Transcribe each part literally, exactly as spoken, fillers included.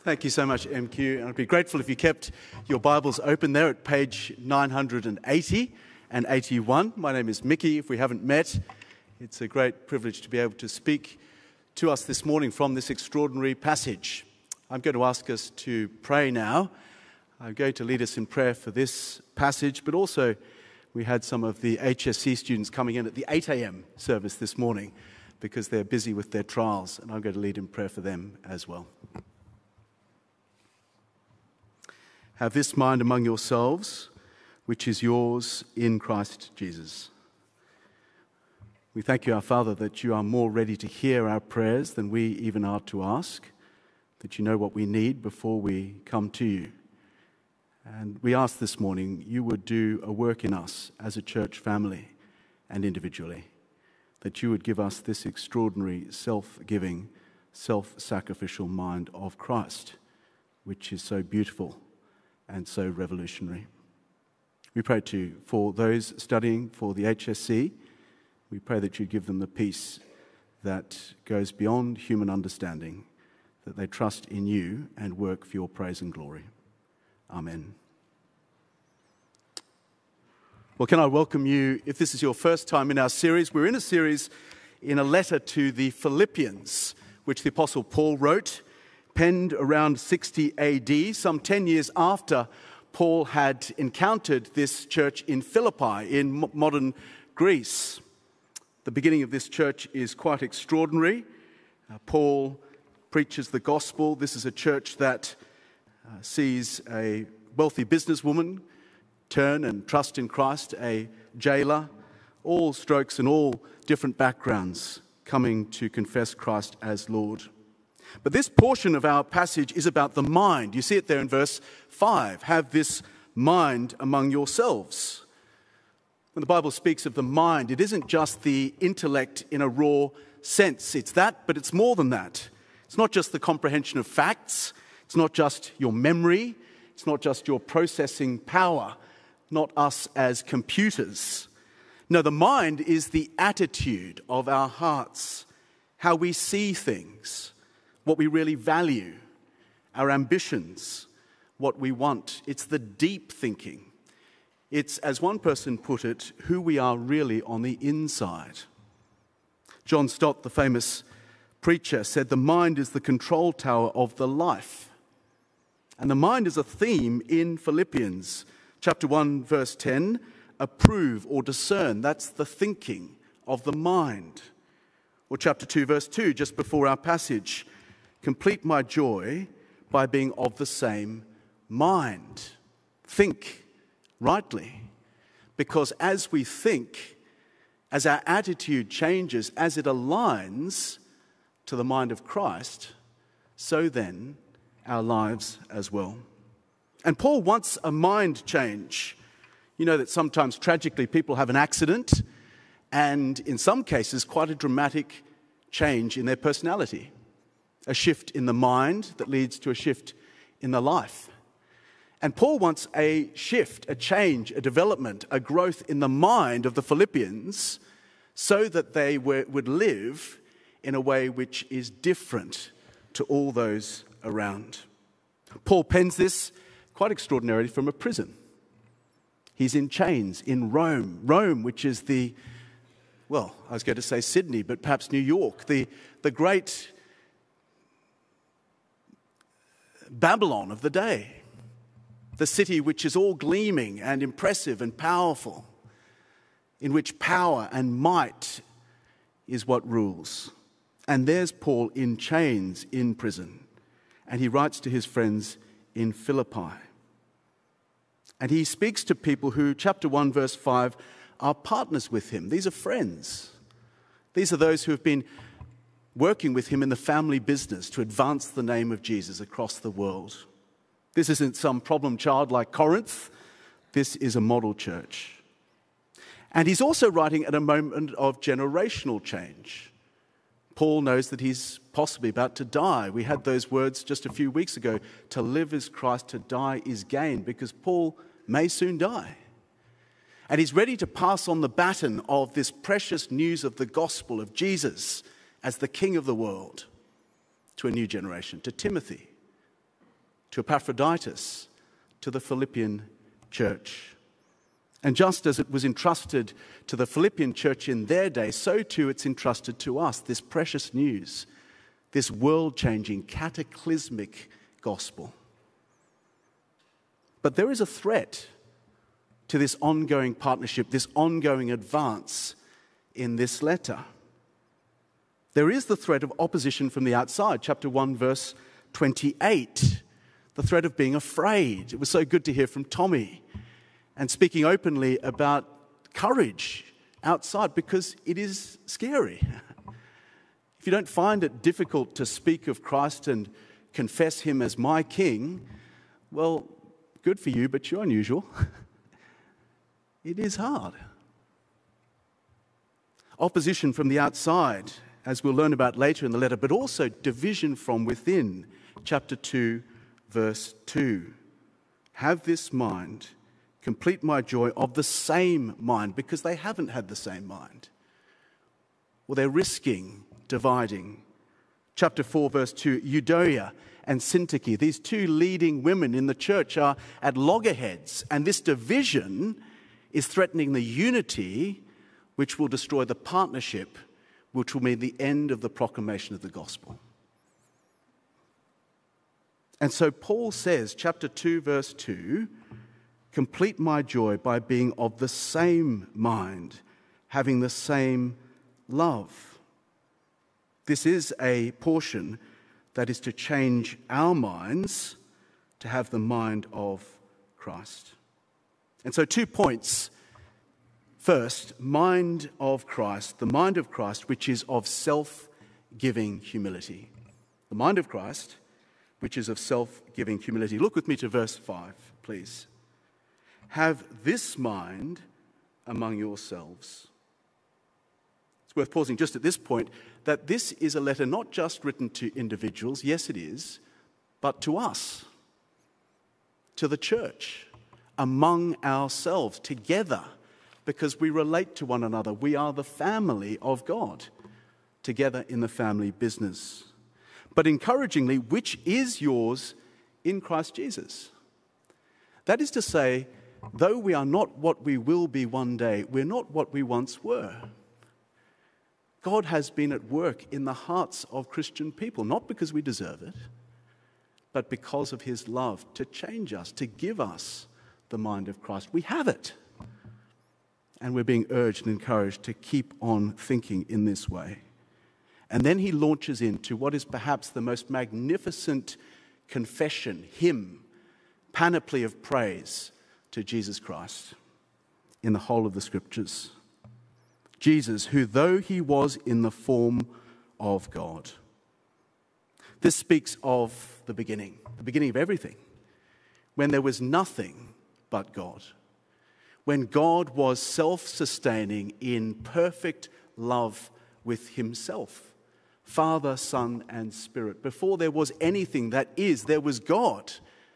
Thank you so much, M Q. And I'd be grateful if you kept your Bibles open there at page nine hundred eighty and eighty-one. My name is Mickey. If we haven't met, it's a great privilege to be able to speak to us this morning from this extraordinary passage. I'm going to ask us to pray now. I'm going to lead us in prayer for this passage, but also we had some of the H S C students coming in at the eight a.m. service this morning because they're busy with their trials, and I'm going to lead in prayer for them as well. Have this mind among yourselves, which is yours in Christ Jesus. We thank you, our Father, that you are more ready to hear our prayers than we even are to ask, that you know what we need before we come to you. And we ask this morning you would do a work in us as a church family and individually, that you would give us this extraordinary self-giving, self-sacrificial mind of Christ, which is so beautiful and so revolutionary. We pray too for those studying for the H S C. We pray that you give them the peace that goes beyond human understanding, that they trust in you and work for your praise and glory. Amen. Well, can I welcome you, if this is your first time in our series. We're in a series in a letter to the Philippians, which the Apostle Paul wrote, penned around sixty A D, some ten years after Paul had encountered this church in Philippi in modern Greece. The beginning of this church is quite extraordinary. Uh, Paul preaches the gospel. This is a church that uh, sees a wealthy businesswoman turn and trust in Christ, a jailer, all strokes and all different backgrounds coming to confess Christ as Lord. But this portion of our passage is about the mind. You see it there in verse five. Have this mind among yourselves. When the Bible speaks of the mind, it isn't just the intellect in a raw sense. It's that, but it's more than that. It's not just the comprehension of facts. It's not just your memory. It's not just your processing power. Not us as computers. No, the mind is the attitude of our hearts, how we see things, what we really value, our ambitions, what we want. It's the deep thinking. It's, as one person put it, who we are really on the inside. John Stott, the famous preacher, said the mind is the control tower of the life. And the mind is a theme in Philippians chapter one, verse ten, approve or discern. That's the thinking of the mind. Or chapter two, verse two, just before our passage, complete my joy by being of the same mind. Think rightly. Because as we think, as our attitude changes, as it aligns to the mind of Christ, so then our lives as well. And Paul wants a mind change. You know that sometimes tragically people have an accident and in some cases quite a dramatic change in their personality. A shift in the mind that leads to a shift in the life. And Paul wants a shift, a change, a development, a growth in the mind of the Philippians so that they were, would live in a way which is different to all those around. Paul pens this quite extraordinarily from a prison. He's in chains in Rome. Rome, which is the, well, I was going to say Sydney, but perhaps New York, the, the great Babylon of the day. The city which is all gleaming and impressive and powerful, in which power and might is what rules. And there's Paul in chains in prison. And he writes to his friends in Philippi. And he speaks to people who, chapter one, verse five, are partners with him. These are friends. These are those who have been working with him in the family business to advance the name of Jesus across the world. This isn't some problem child like Corinth. This is a model church. And he's also writing at a moment of generational change. Paul knows that he's possibly about to die. We had those words just a few weeks ago. To live is Christ, to die is gain, because Paul may soon die. And he's ready to pass on the baton of this precious news of the gospel of Jesus as the King of the world to a new generation, to Timothy, to Epaphroditus, to the Philippian church. And just as it was entrusted to the Philippian church in their day, so too it's entrusted to us, this precious news, this world-changing, cataclysmic gospel. But there is a threat to this ongoing partnership, this ongoing advance in this letter. There is the threat of opposition from the outside. Chapter one, verse twenty-eight. The threat of being afraid. It was so good to hear from Tommy and speaking openly about courage outside, because it is scary. If you don't find it difficult to speak of Christ and confess him as my king, well, good for you, but you're unusual. It is hard. Opposition from the outside, as we'll learn about later in the letter, but also division from within. Chapter two, verse two. Have this mind, complete my joy, of the same mind, because they haven't had the same mind. Well, they're risking dividing. Chapter four, verse two, Euodia and Syntyche, these two leading women in the church, are at loggerheads, and this division is threatening the unity which will destroy the partnership, which will mean the end of the proclamation of the gospel. And so Paul says, chapter two, verse two, complete my joy by being of the same mind, having the same love. This is a portion that is to change our minds to have the mind of Christ. And so two points. First, mind of Christ, the mind of Christ, which is of self-giving humility. The mind of Christ, which is of self-giving humility. Look with me to verse five, please. Have this mind among yourselves. It's worth pausing just at this point, that this is a letter not just written to individuals, yes it is, but to us, to the church, among ourselves, together, because we relate to one another. We are the family of God, together in the family business. But encouragingly, which is yours in Christ Jesus. That is to say, though we are not what we will be one day, we're not what we once were. God has been at work in the hearts of Christian people, not because we deserve it, but because of his love to change us, to give us the mind of Christ. We have it. And we're being urged and encouraged to keep on thinking in this way. And then he launches into what is perhaps the most magnificent confession, hymn, panoply of praise to Jesus Christ in the whole of the Scriptures. Jesus, who though he was in the form of God. This speaks of the beginning, the beginning of everything, when there was nothing but God. When God was self-sustaining in perfect love with himself, Father, Son, and Spirit. Before there was anything that is, there was God,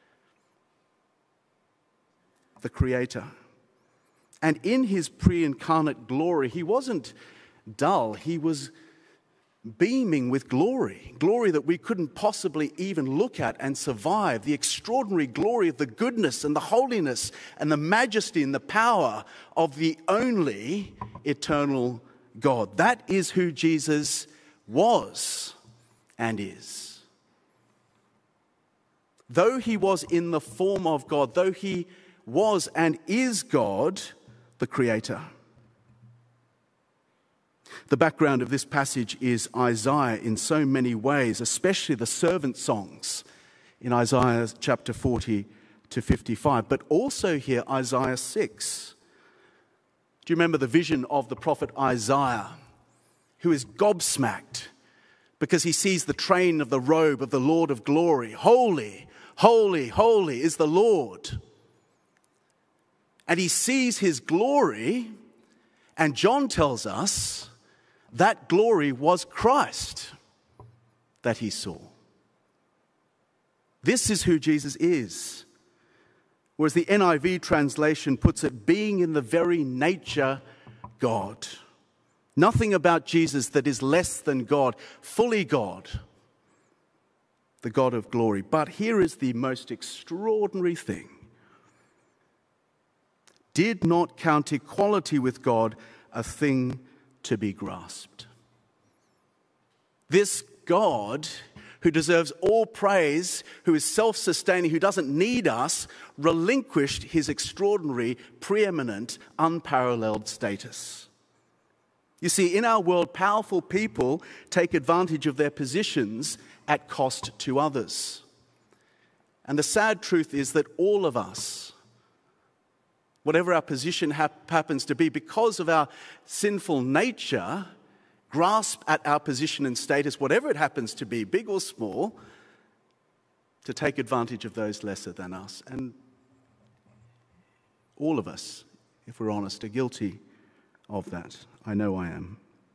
the Creator. And in his pre-incarnate glory, he wasn't dull, he was beaming with glory, glory that we couldn't possibly even look at and survive, the extraordinary glory of the goodness and the holiness and the majesty and the power of the only eternal God. That is who Jesus was and is. Though he was in the form of God, though he was and is God, the Creator. The background of this passage is Isaiah in so many ways, especially the servant songs in Isaiah chapter forty to fifty-five, but also here Isaiah six. Do you remember the vision of the prophet Isaiah, who is gobsmacked because he sees the train of the robe of the Lord of glory? Holy, holy, holy is the Lord. And he sees his glory, and John tells us that glory was Christ that he saw. This is who Jesus is. Whereas the N I V translation puts it, being in the very nature God. Nothing about Jesus that is less than God, fully God. the God of glory. But here is the most extraordinary thing. Did not count equality with God a thing to be grasped. This God, who deserves all praise, who is self-sustaining, who doesn't need us, relinquished his extraordinary, preeminent, unparalleled status. You see, in our world, powerful people take advantage of their positions at cost to others. And the sad truth is that all of us, whatever our position hap- happens to be, because of our sinful nature, grasp at our position and status, whatever it happens to be, big or small, to take advantage of those lesser than us. And all of us, if we're honest, are guilty of that. I know I am.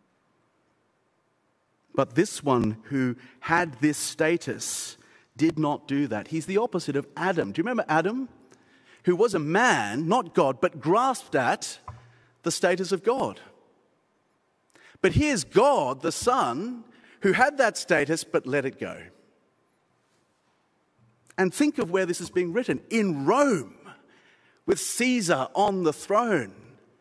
But this one who had this status did not do that. He's the opposite of Adam. Do you remember Adam? Who was a man, not God, but grasped at the status of God. But here's God, the Son, who had that status but let it go. And think of where this is being written. In Rome, with Caesar on the throne.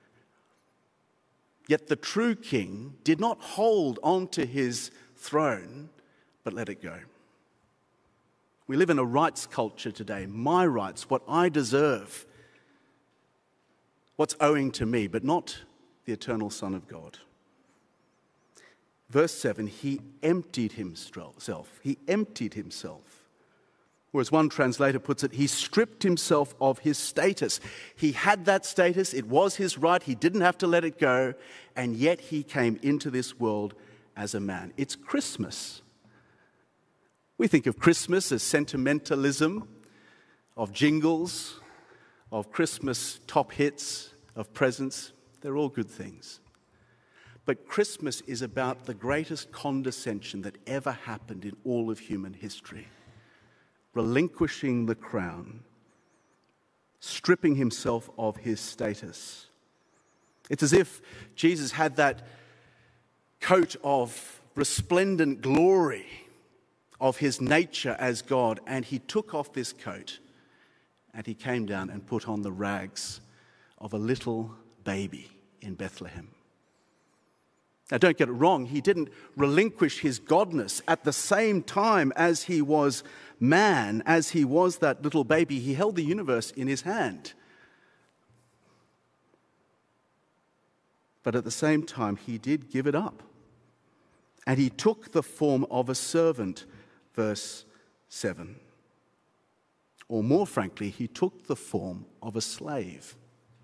Yet the true king did not hold on to his throne, but let it go. We live in a rights culture today. My rights, what I deserve, what's owing to me, but not the eternal Son of God. Verse seven, he emptied himself. He emptied himself. Or as one translator puts it, he stripped himself of his status. He had that status. It was his right. He didn't have to let it go. And yet he came into this world as a man. It's Christmas. We think of Christmas as sentimentalism, of jingles, of Christmas top hits, of presents. They're all good things. But Christmas is about the greatest condescension that ever happened in all of human history. Relinquishing the crown, stripping himself of his status. It's as if Jesus had that coat of resplendent glory of his nature as God, and he took off this coat and he came down and put on the rags of a little baby in Bethlehem. Now, don't get it wrong, he didn't relinquish his godness. At the same time as he was man, as he was that little baby, he held the universe in his hand. But at the same time, he did give it up. And he took the form of a servant, verse seven. Or more frankly, he took the form of a slave.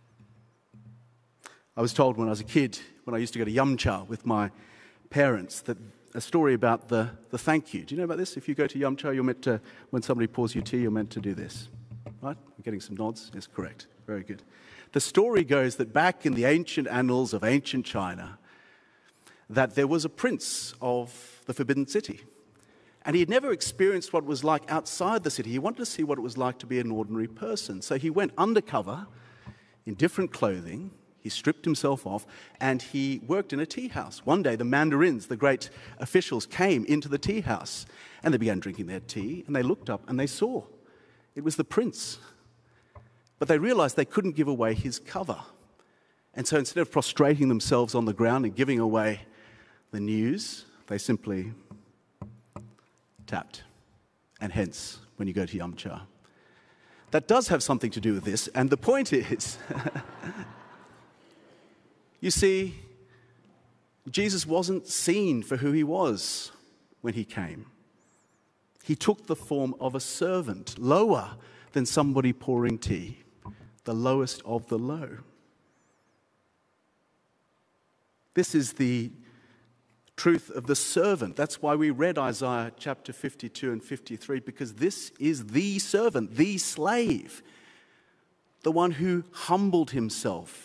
I was told when I was a kid, when I used to go to Yum Cha with my parents, that a story about the, the thank you. Do you know about this? If you go to Yum Cha, you're meant to, when somebody pours you tea, you're meant to do this. Right? I'm getting some nods? Yes, correct. Very good. The story goes that back in the ancient annals of ancient China, that there was a prince of the Forbidden City. And he had never experienced what it was like outside the city. He wanted to see what it was like to be an ordinary person. So he went undercover in different clothing. He stripped himself off, and he worked in a tea house. One day, the mandarins, the great officials, came into the tea house, and they began drinking their tea, and they looked up, and they saw it was the prince. But they realized they couldn't give away his cover. And so instead of prostrating themselves on the ground and giving away the news, they simply tapped. And hence, when you go to Yum Cha. That does have something to do with this, and the point is... You see, Jesus wasn't seen for who he was when he came. He took the form of a servant, lower than somebody pouring tea, the lowest of the low. This is the truth of the servant. That's why we read Isaiah chapter fifty-two and fifty-three, because this is the servant, the slave, the one who humbled himself.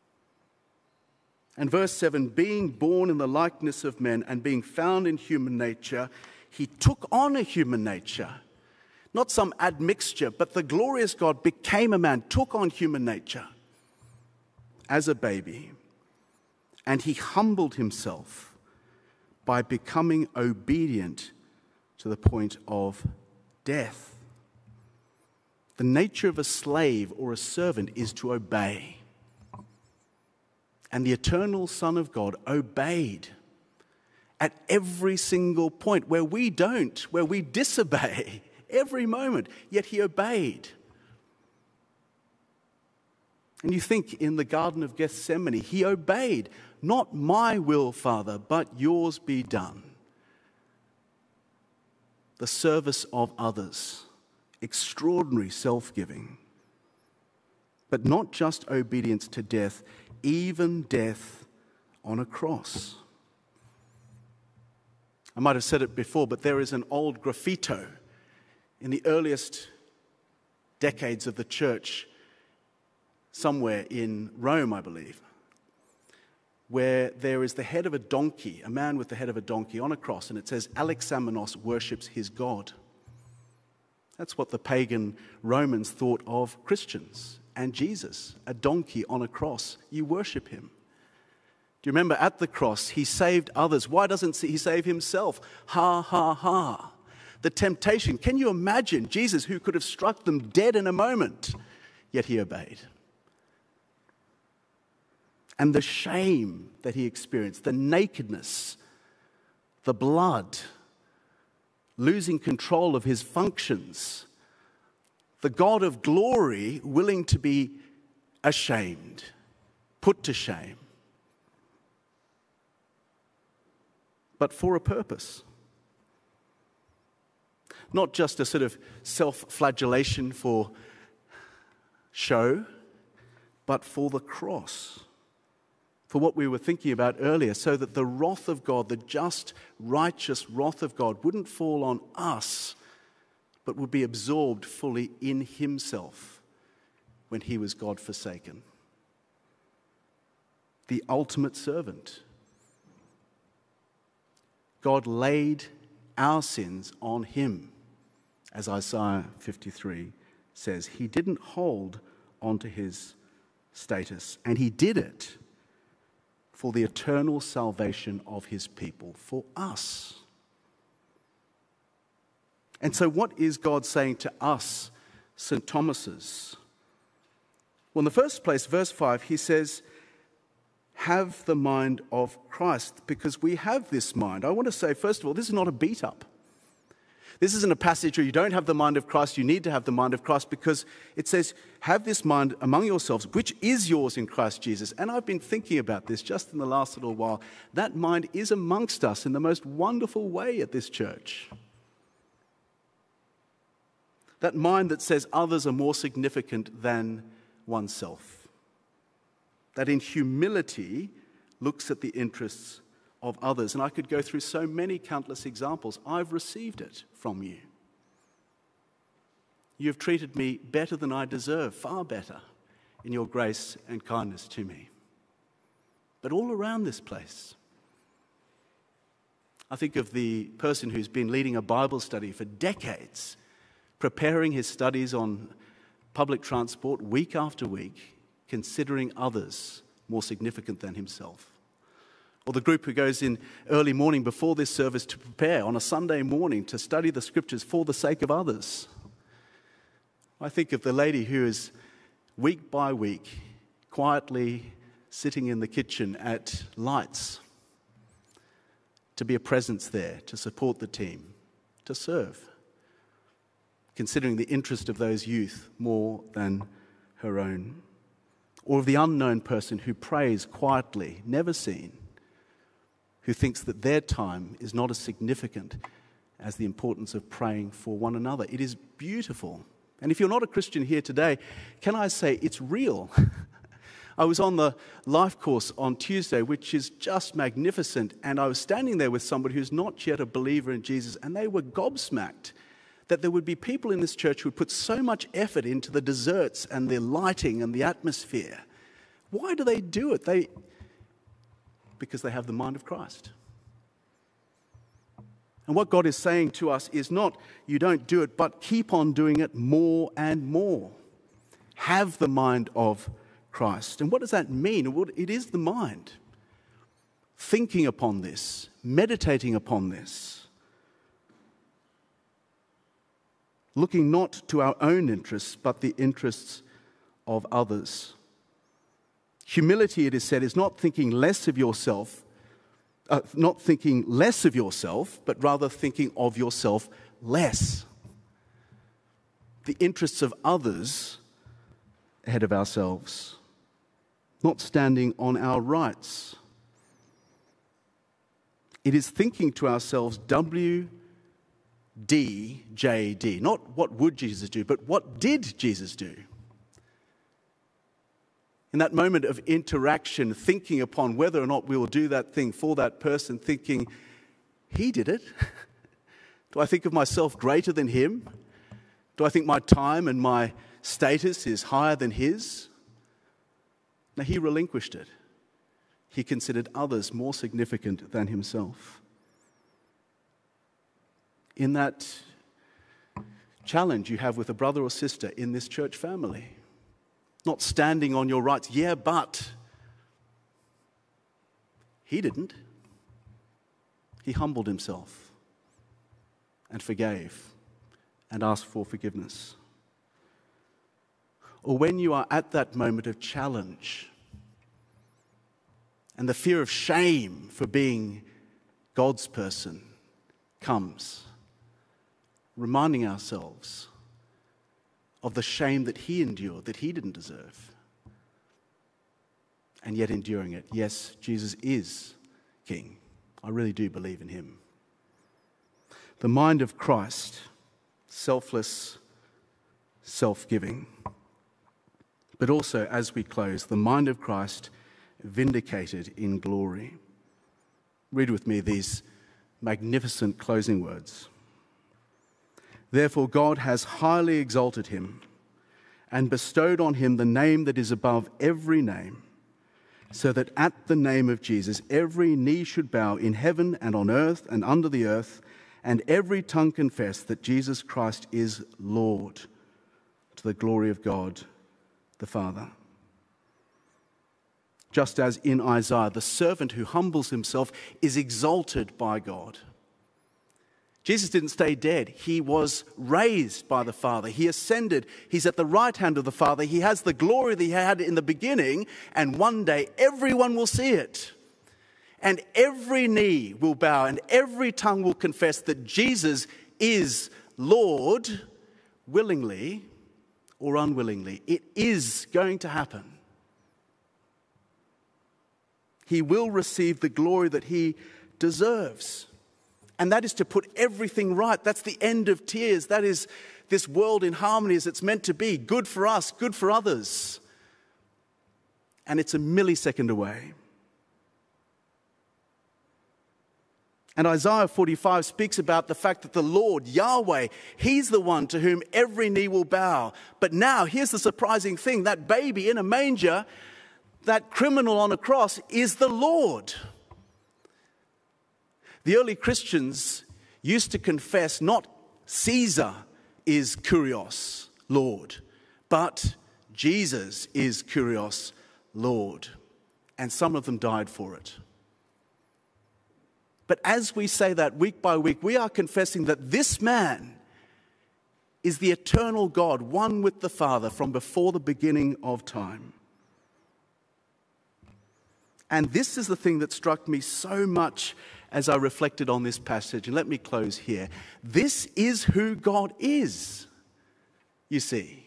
And verse seven, being born in the likeness of men and being found in human nature, he took on a human nature. Not some admixture, but the glorious God became a man, took on human nature as a baby. And he humbled himself by becoming obedient to the point of death. The nature of a slave or a servant is to obey. And the eternal Son of God obeyed at every single point where we don't, where we disobey every moment, yet he obeyed. And you think in the Garden of Gethsemane, he obeyed, not my will, Father, but yours be done. The service of others, extraordinary self-giving, but not just obedience to death, even death on a cross. I might have said it before, but there is an old graffito in the earliest decades of the church, somewhere in Rome, I believe, where there is the head of a donkey, a man with the head of a donkey on a cross, and it says, Alexamenos worships his God. That's what the pagan Romans thought of Christians and Jesus, a donkey on a cross. You worship him. Do you remember at the cross, he saved others. Why doesn't he save himself? Ha, ha, ha. The temptation. Can you imagine Jesus, who could have struck them dead in a moment, yet he obeyed? And the shame that he experienced, the nakedness, the blood, losing control of his functions, the God of glory willing to be ashamed, put to shame, but for a purpose. Not just a sort of self-flagellation for show, but for the cross, for what we were thinking about earlier, so that the wrath of God, the just, righteous wrath of God, wouldn't fall on us, but would be absorbed fully in himself when he was God-forsaken. The ultimate servant. God laid our sins on him, as Isaiah fifty-three says. He didn't hold onto his status, and he did it for the eternal salvation of his people, for us. And so what is God saying to us, Saint Thomases? Well, in the first place, verse five, he says, have the mind of Christ, because we have this mind. I want to say, first of all, this is not a beat-up. This isn't a passage where you don't have the mind of Christ, you need to have the mind of Christ, because it says, have this mind among yourselves, which is yours in Christ Jesus. And I've been thinking about this just in the last little while. That mind is amongst us in the most wonderful way at this church. That mind that says others are more significant than oneself. That in humility looks at the interests of others. And I could go through so many countless examples. I've received it from you. You have treated me better than I deserve, far better, in your grace and kindness to me. But all around this place, I think of the person who's been leading a Bible study for decades, preparing his studies on public transport week after week, considering others more significant than himself. Or the group who goes in early morning before this service to prepare on a Sunday morning to study the scriptures for the sake of others. I think of the lady who is week by week quietly sitting in the kitchen at lights to be a presence there, to support the team, to serve, considering the interest of those youth more than her own. Or of the unknown person who prays quietly, never seen, who thinks that their time is not as significant as the importance of praying for one another. It is beautiful. And if you're not a Christian here today, can I say it's real? I was on the life course on Tuesday, which is just magnificent, and I was standing there with somebody who's not yet a believer in Jesus, and they were gobsmacked that there would be people in this church who would put so much effort into the desserts and the lighting and the atmosphere. Why do they do it? They, because they have the mind of Christ. And what God is saying to us is not, you don't do it, but keep on doing it more and more. Have the mind of Christ. And what does that mean? Well, it is the mind. Thinking upon this, meditating upon this. looking not to our own interests, but the interests of others. Humility, it is said, is not thinking less of yourself, uh, not thinking less of yourself, but rather thinking of yourself less. The interests of others ahead of ourselves, not standing on our rights. It is thinking to ourselves, W D J D, not what would Jesus do, but what did Jesus do? In that moment of interaction, thinking upon whether or not we will do that thing for that person, thinking, he did it. Do I think of myself greater than him? Do I think my time and my status is higher than his? No, he relinquished it. He considered others more significant than himself. In that challenge you have with a brother or sister in this church family, not standing on your rights. Yeah, but he didn't. He humbled himself and forgave and asked for forgiveness. Or when you are at that moment of challenge and the fear of shame for being God's person comes, reminding ourselves of the shame that he endured, that he didn't deserve, and yet enduring it. Yes, Jesus is King. I really do believe in him. The mind of Christ, selfless, self-giving. But also, as we close, the mind of Christ vindicated in glory. Read with me these magnificent closing words. Therefore, God has highly exalted him and bestowed on him the name that is above every name, so that at the name of Jesus every knee should bow in heaven and on earth and under the earth, and every tongue confess that Jesus Christ is Lord, to the glory of God the Father. Just as in Isaiah, the servant who humbles himself is exalted by God. Jesus didn't stay dead. He was raised by the Father. He ascended. He's at the right hand of the Father. He has the glory that he had in the beginning, and one day everyone will see it. And every knee will bow and every tongue will confess that Jesus is Lord, willingly or unwillingly. It is going to happen. He will receive the glory that he deserves. And that is to put everything right. That's the end of tears. That is this world in harmony as it's meant to be. Good for us, good for others. And it's a millisecond away. And Isaiah forty-five speaks about the fact that the Lord, Yahweh, he's the one to whom every knee will bow. But now, here's the surprising thing. That baby in a manger, that criminal on a cross, is the Lord. The early Christians used to confess not Caesar is Kyrios, Lord, but Jesus is Kyrios, Lord. And some of them died for it. But as we say that week by week, we are confessing that this man is the eternal God, one with the Father from before the beginning of time. And this is the thing that struck me so much as I reflected on this passage. And let me close here. This is who God is, you see.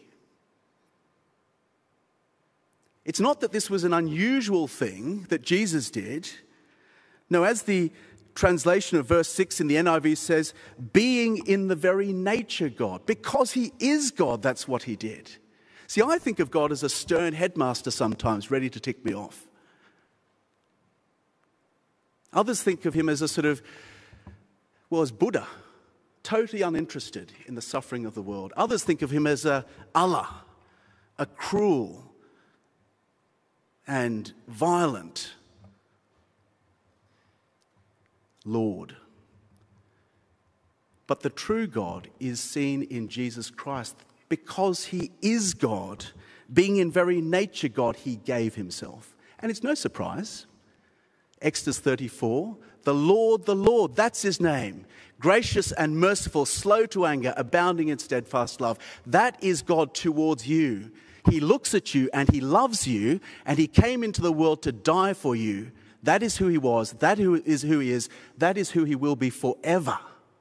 It's not that this was an unusual thing that Jesus did. No, as the translation of verse six in the N I V says, being in the very nature God. Because he is God, that's what he did. See, I think of God as a stern headmaster sometimes, ready to tick me off. Others think of him as a sort of, well, as Buddha, totally uninterested in the suffering of the world. Others think of him as a Allah, a cruel and violent Lord. But the true God is seen in Jesus Christ. Because he is God, being in very nature God, he gave himself. And it's no surprise. Exodus thirty-four, The Lord, the Lord, that's his name. Gracious and merciful, slow to anger, abounding in steadfast love. That is God towards you. He looks at you and he loves you, and he came into the world to die for you. That is who he was. That is who he is. That is who he will be forever.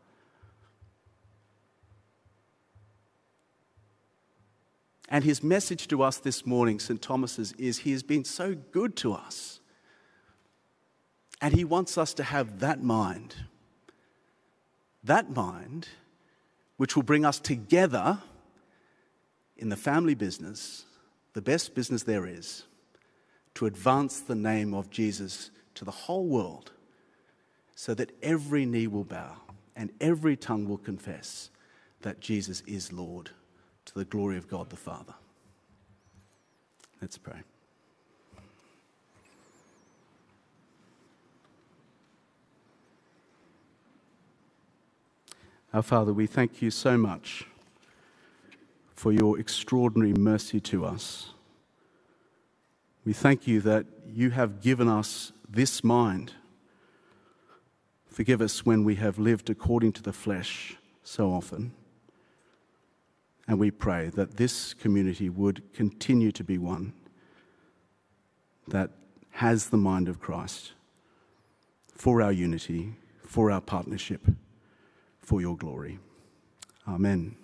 And his message to us this morning, Saint Thomas's, is he has been so good to us. And he wants us to have that mind. That mind which will bring us together in the family business, the best business there is, to advance the name of Jesus to the whole world, so that every knee will bow and every tongue will confess that Jesus is Lord, to the glory of God the Father. Let's pray. Our Father, we thank you so much for your extraordinary mercy to us. We thank you that you have given us this mind. Forgive us when we have lived according to the flesh so often. And we pray that this community would continue to be one that has the mind of Christ for our unity, for our partnership, for your glory. Amen.